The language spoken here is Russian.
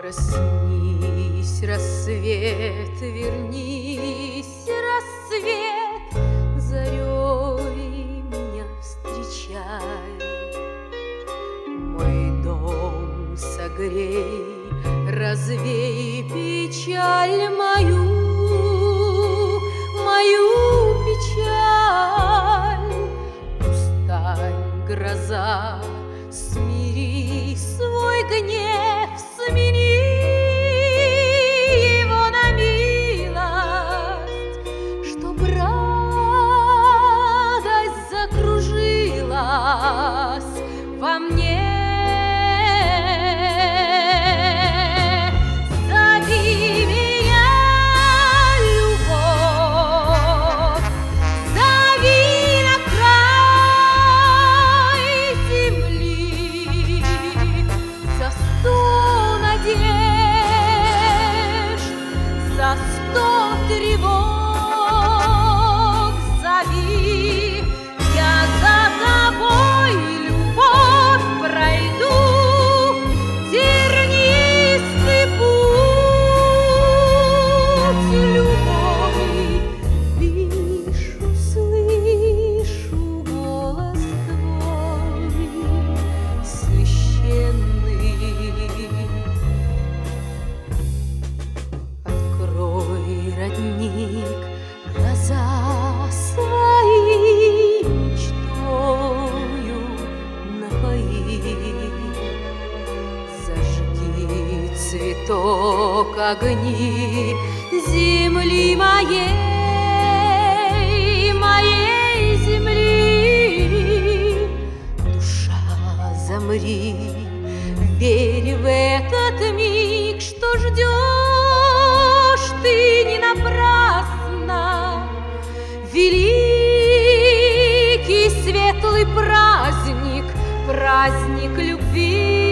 Проснись, рассвет, вернись, рассвет, зарей меня встречай. Мой дом согрей, развей печаль мою, печаль. Устань, гроза, смири свой гнев, смени его на милость, чтоб радость закружилась во мне. Зови меня, любовь, зови на край земли, за 100 надежд, за 100 тревог. Зови, я за тобой, любовь, пройду тернистый путь. Любовь, вижу, слышу голос твой священный. Открой, родник, глаза свои, мечтою напои. Зажги цветок огни земли моей земли. Душа, замри, верь в этот миг, что ждешь ты не напрасно. Великий светлый праздник, праздник любви.